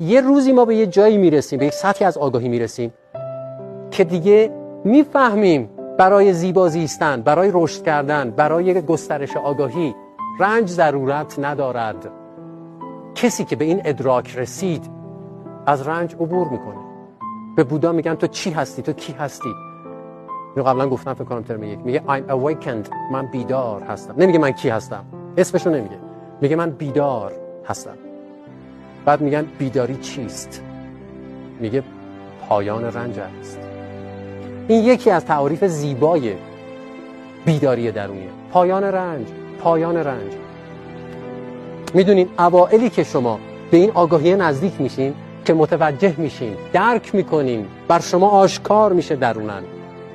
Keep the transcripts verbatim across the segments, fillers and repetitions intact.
یه روزی ما به یه جایی میرسیم، به یک سطحی از آگاهی میرسیم که دیگه میفهمیم برای زیبا زیستن، برای رشد کردن، برای گسترش آگاهی رنج ضرورت ندارد. کسی که به این ادراک رسید از رنج عبور میکنه. به بودا میگن تو چی هستی؟ تو کی هستی؟ اینو قبلا گفتم فکر کنم ترم یک. میگه I'm awakened، من بیدار هستم. نمیگه من کی هستم، اسمشو نمیگه، میگه من بیدار هستم. بعد میگن بیداری چیست؟ میگه پایان رنج است. این یکی از تعاریف زیبای بیداری درونیه. پایان رنج، پایان رنج. میدونین اوائلی که شما به این آگاهی نزدیک میشین که متوجه میشین، درک میکنین، بر شما آشکار میشه درونن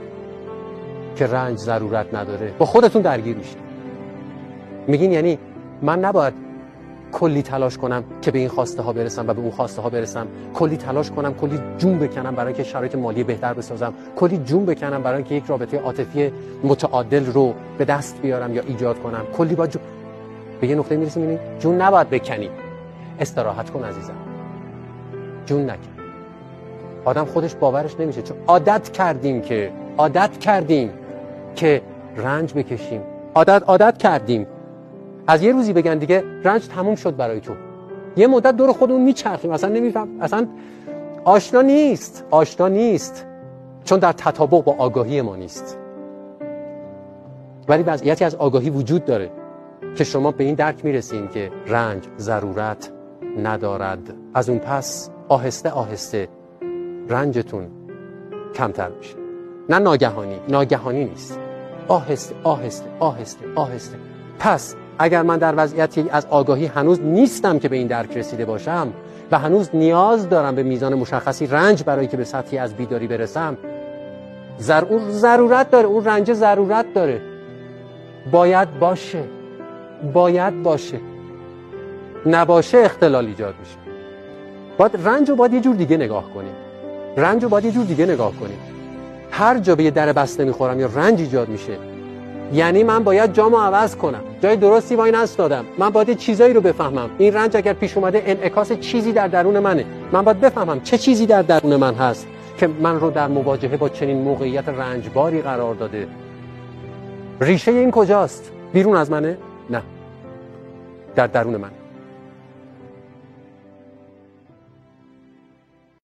که رنج ضرورت نداره، با خودتون درگیر میشین. میگین یعنی من نباید کلی تلاش کنم که به این خواسته ها برسم و به اون خواسته ها برسم، کلی تلاش کنم، کلی جون بکنم برای اینکه شرایط مالی بهتر بسازم، کلی جون بکنم برای اینکه یک رابطه عاطفی متعادل رو به دست بیارم یا ایجاد کنم، کلی با جون. به یه نقطه میرسیم میبینی جون نباید بکنی، استراحت کن عزیزم، جون نکن. آدم خودش باورش نمیشه چون عادت کردیم که عادت کردیم که رنج بکشیم، عادت عادت کردیم. از یه روزی بگن دیگه رنج تموم شد برای تو، یه مدت دور خودمون میچرخیم، اصلا نمیفهم، اصلا آشنا نیست، آشنا نیست چون در تطابق با آگاهی ما نیست. ولی وضعیتی از آگاهی وجود داره که شما به این درک میرسین که رنج ضرورت ندارد. از اون پس آهسته آهسته رنجتون کمتر میشه. نه ناگهانی، ناگهانی نیست، آهسته آهسته آهسته آهسته. پس اگر من در وضعیتی از آگاهی هنوز نیستم که به این درک رسیده باشم و هنوز نیاز دارم به میزان مشخصی رنج برای که به سطحی از بیداری برسم، ضرورت داره، اون رنج ضرورت داره، باید باشه، باید باشه. نباشه اختلال ایجاد میشه. باید رنج رو باید یه جور دیگه نگاه کنیم، رنج رو باید یه جور دیگه نگاه کنیم. هر جا به یه در بسته میخورم یا رنج ایجاد میشه، یعنی من باید جامو عوض کنم، جای درستی وای نستادم، من باید چیزایی رو بفهمم. این رنج اگر پیش اومده انعکاس چیزی در درون منه، من باید بفهمم چه چیزی در درون من هست که من رو در مواجهه با چنین موقعیت رنجباری قرار داده. ریشه این کجاست؟ بیرون از منه؟ نه، در درون من.